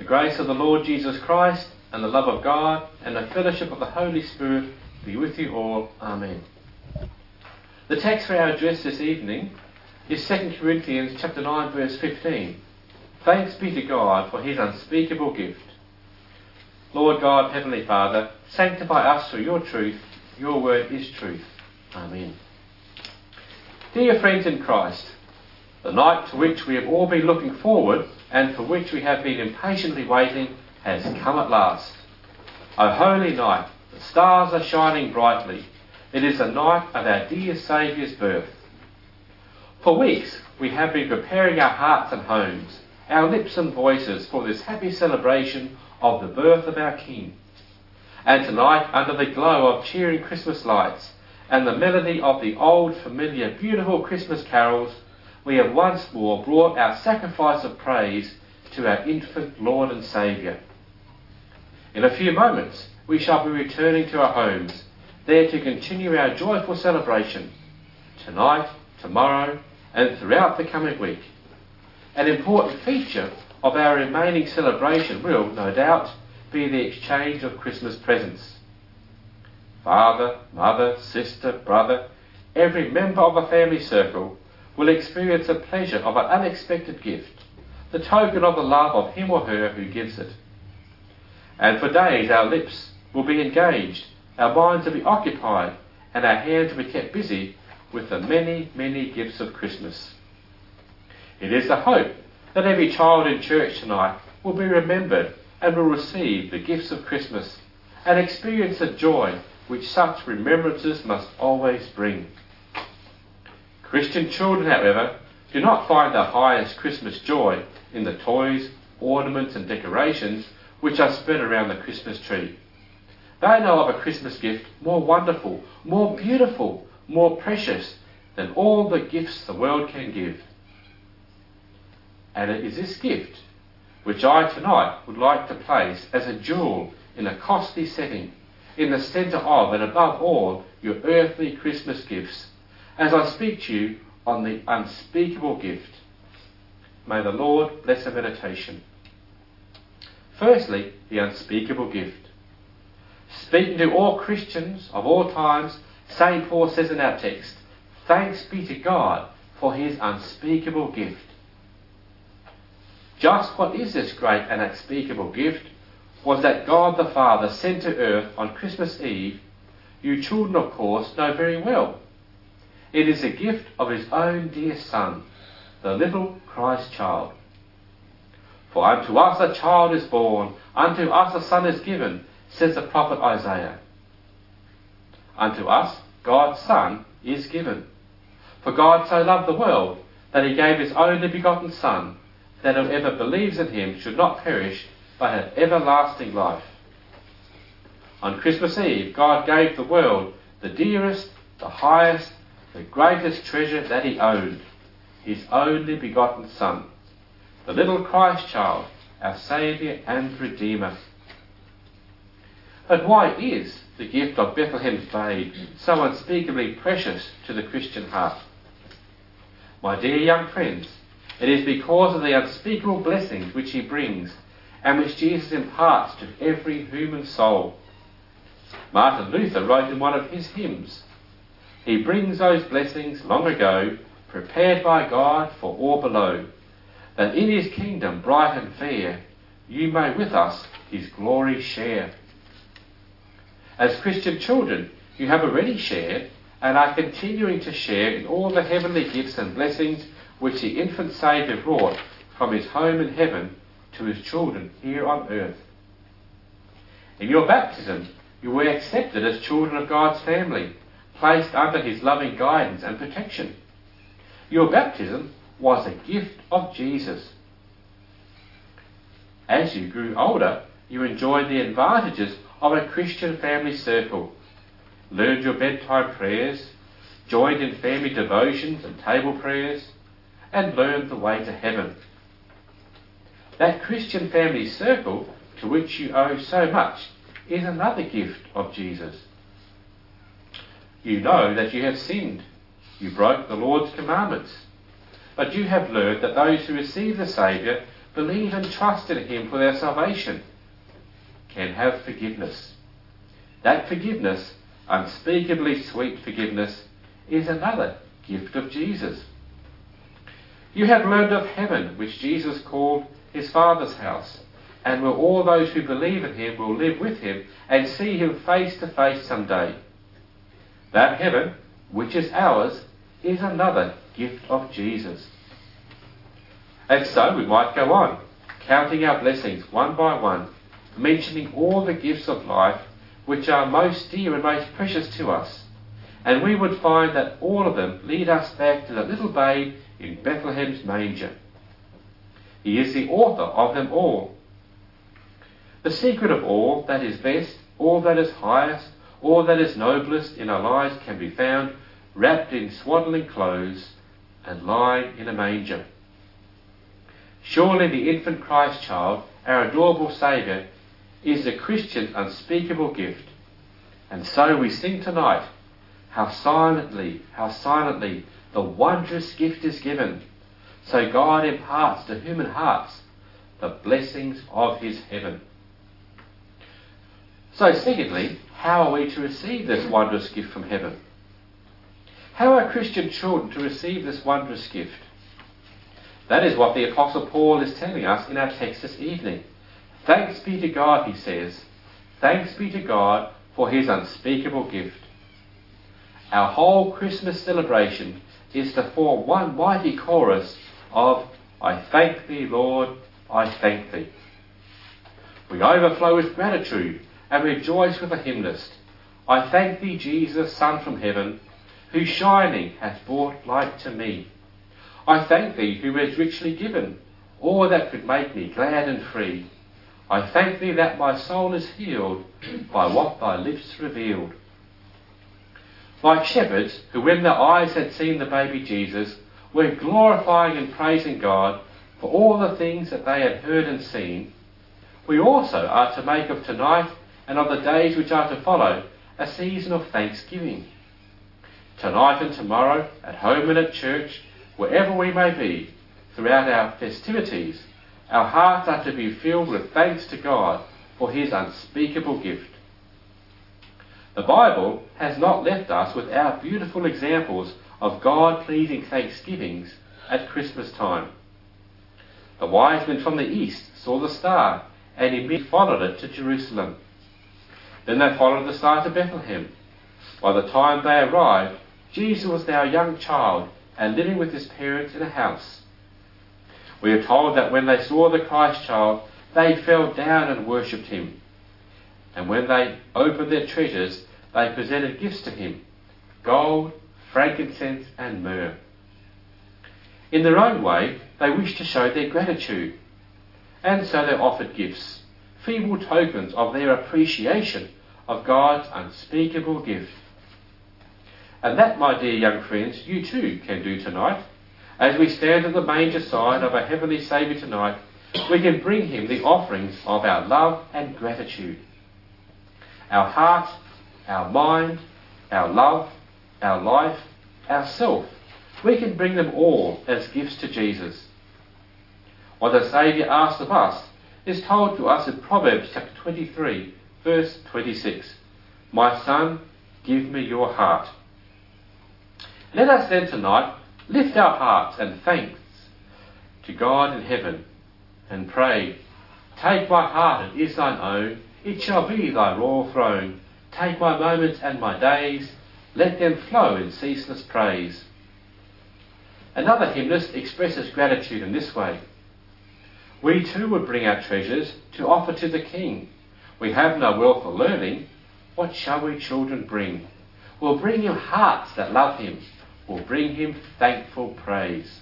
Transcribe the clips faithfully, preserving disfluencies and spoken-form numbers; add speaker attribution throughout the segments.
Speaker 1: The grace of the Lord Jesus Christ and the love of God and the fellowship of the Holy Spirit be with you all. Amen. The text for our address this evening is Second Corinthians chapter nine verse fifteen. Thanks be to God for his unspeakable gift. Lord God, Heavenly Father, sanctify us through your truth. Your word is truth. Amen. Dear friends in Christ, the night to which we have all been looking forward and for which we have been impatiently waiting has come at last. O holy night, the stars are shining brightly. It is the night of our dear Saviour's birth. For weeks we have been preparing our hearts and homes, our lips and voices for this happy celebration of the birth of our King. And tonight, under the glow of cheering Christmas lights and the melody of the old, familiar, beautiful Christmas carols, we have once more brought our sacrifice of praise to our infant Lord and Saviour. In a few moments, we shall be returning to our homes, there to continue our joyful celebration, tonight, tomorrow, and throughout the coming week. An important feature of our remaining celebration will, no doubt, be the exchange of Christmas presents. Father, mother, sister, brother, every member of a family circle will experience the pleasure of an unexpected gift, the token of the love of him or her who gives it. And for days our lips will be engaged, our minds will be occupied, and our hands will be kept busy with the many, many gifts of Christmas. It is the hope that every child in church tonight will be remembered and will receive the gifts of Christmas and experience the joy which such remembrances must always bring. Christian children, however, do not find their highest Christmas joy in the toys, ornaments and decorations which are spread around the Christmas tree. They know of a Christmas gift more wonderful, more beautiful, more precious than all the gifts the world can give. And it is this gift which I tonight would like to place as a jewel in a costly setting, in the centre of and above all your earthly Christmas gifts, as I speak to you on the unspeakable gift. May the Lord bless our meditation. Firstly, the unspeakable gift. Speaking to all Christians of all times, Saint Paul says in our text, thanks be to God for his unspeakable gift. Just what is this great and unspeakable gift was that God the Father sent to earth on Christmas Eve, you children of course know very well. It is a gift of his own dear Son, the little Christ child. For unto us a child is born, unto us a son is given, says the prophet Isaiah. Unto us God's Son is given. For God so loved the world that he gave his only begotten Son, that whoever believes in him should not perish, but have everlasting life. On Christmas Eve, God gave the world the dearest, the highest, the greatest treasure that he owned, his only begotten Son, the little Christ child, our Saviour and Redeemer. But why is the gift of Bethlehem's babe so unspeakably precious to the Christian heart? My dear young friends, it is because of the unspeakable blessings which he brings and which Jesus imparts to every human soul. Martin Luther wrote in one of his hymns, he brings those blessings long ago, prepared by God for all below, that in his kingdom bright and fair, you may with us his glory share. As Christian children, you have already shared and are continuing to share in all the heavenly gifts and blessings which the infant Saviour brought from his home in heaven to his children here on earth. In your baptism, you were accepted as children of God's family, placed under his loving guidance and protection. Your baptism was a gift of Jesus. As you grew older, you enjoyed the advantages of a Christian family circle, learned your bedtime prayers, joined in family devotions and table prayers, and learned the way to heaven. That Christian family circle to which you owe so much is another gift of Jesus. You know that you have sinned. You broke the Lord's commandments. But you have learned that those who receive the Saviour believe and trust in him for their salvation, can have forgiveness. That forgiveness, unspeakably sweet forgiveness, is another gift of Jesus. You have learned of heaven, which Jesus called his Father's house, and where all those who believe in him will live with him and see him face to face someday. That heaven, which is ours, is another gift of Jesus. And so we might go on, counting our blessings one by one, mentioning all the gifts of life which are most dear and most precious to us, and we would find that all of them lead us back to the little babe in Bethlehem's manger. He is the author of them all. The secret of all that is best, all that is highest, all that is noblest in our lives can be found wrapped in swaddling clothes and lying in a manger. Surely the infant Christ child, our adorable Saviour, is the Christian's unspeakable gift. And so we sing tonight, how silently, how silently the wondrous gift is given. So God imparts to human hearts the blessings of his heaven. So secondly, how are we to receive this wondrous gift from heaven? How are Christian children to receive this wondrous gift? That is what the Apostle Paul is telling us in our text this evening. Thanks be to God, he says. Thanks be to God for his unspeakable gift. Our whole Christmas celebration is to form one mighty chorus of I thank thee, Lord, I thank thee. We overflow with gratitude and rejoice with the hymnist. I thank thee, Jesus, Son from heaven, whose shining hath brought light to me. I thank thee, who has richly given all that could make me glad and free. I thank thee that my soul is healed by what thy lips revealed. Like shepherds who, when their eyes had seen the baby Jesus, were glorifying and praising God for all the things that they had heard and seen, we also are to make of tonight and of the days which are to follow a season of thanksgiving. Tonight and tomorrow, at home and at church, wherever we may be, throughout our festivities, our hearts are to be filled with thanks to God for his unspeakable gift. The Bible has not left us without beautiful examples of God-pleasing thanksgivings at Christmas time. The wise men from the east saw the star and immediately followed it to Jerusalem. Then they followed the star to Bethlehem. By the time they arrived, Jesus was now a young child and living with his parents in a house. We are told that when they saw the Christ child, they fell down and worshipped him. And when they opened their treasures, they presented gifts to him, gold, frankincense and myrrh. In their own way, they wished to show their gratitude, and so they offered gifts, feeble tokens of their appreciation of God's unspeakable gift. And that, my dear young friends, you too can do tonight. As we stand at the manger side of our Heavenly Saviour tonight, we can bring him the offerings of our love and gratitude. Our heart, our mind, our love, our life, our self, we can bring them all as gifts to Jesus. What the Saviour asks of us is told to us in Proverbs chapter twenty-three, verse twenty-six. My son, give me your heart. Let us then tonight lift our hearts and thanks to God in heaven and pray, take my heart, it is thine own, it shall be thy royal throne. Take my moments and my days, let them flow in ceaseless praise. Another hymnist expresses gratitude in this way. We too would bring our treasures to offer to the King. We have no wealth or learning, what shall we children bring? We'll bring him hearts that love him, we'll bring him thankful praise.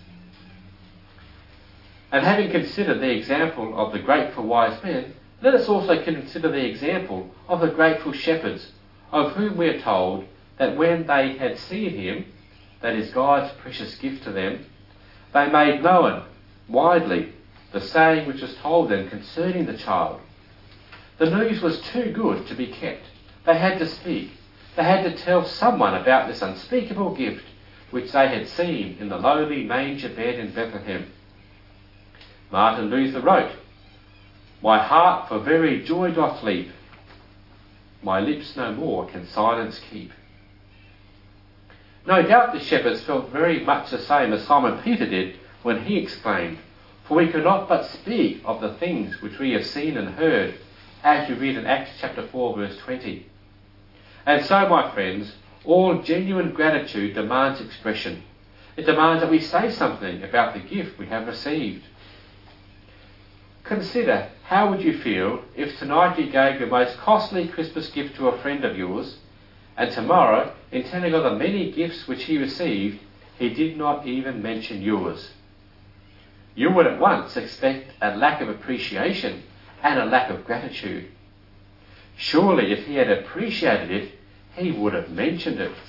Speaker 1: And having considered the example of the grateful wise men, let us also consider the example of the grateful shepherds, of whom we are told that when they had seen him, that is God's precious gift to them, they made known widely the saying which was told them concerning the child. The news was too good to be kept. They had to speak. They had to tell someone about this unspeakable gift which they had seen in the lowly manger bed in Bethlehem. Martin Luther wrote, "My heart for very joy doth leap, my lips no more can silence keep." No doubt the shepherds felt very much the same as Simon Peter did when he exclaimed, "For we cannot but speak of the things which we have seen and heard," as you read in Acts chapter four verse twenty. And so, my friends, all genuine gratitude demands expression. It demands that we say something about the gift we have received. Consider, how would you feel if tonight you gave your most costly Christmas gift to a friend of yours, and tomorrow, in telling of the many gifts which he received, he did not even mention yours? You would at once expect a lack of appreciation and a lack of gratitude. Surely if he had appreciated it, he would have mentioned it.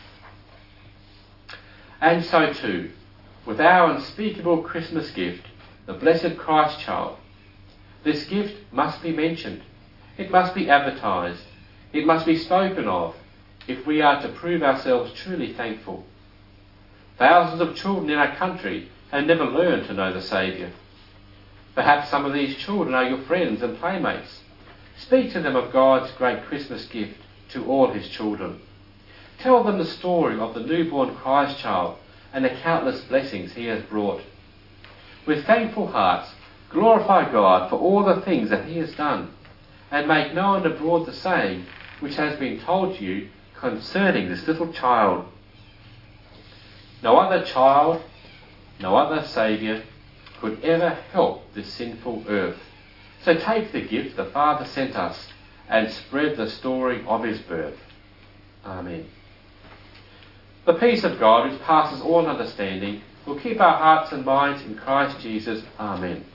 Speaker 1: And so too, with our unspeakable Christmas gift, the blessed Christ child, this gift must be mentioned. It must be advertised. It must be spoken of if we are to prove ourselves truly thankful. Thousands of children in our country have never learned to know the Saviour. Perhaps some of these children are your friends and playmates. Speak to them of God's great Christmas gift to all his children. Tell them the story of the newborn Christ child and the countless blessings he has brought. With thankful hearts, glorify God for all the things that he has done, and make known abroad the saying which has been told to you concerning this little child. No other child, no other Saviour could ever help this sinful earth. So take the gift the Father sent us and spread the story of his birth. Amen. The peace of God, which passes all understanding, will keep our hearts and minds in Christ Jesus. Amen.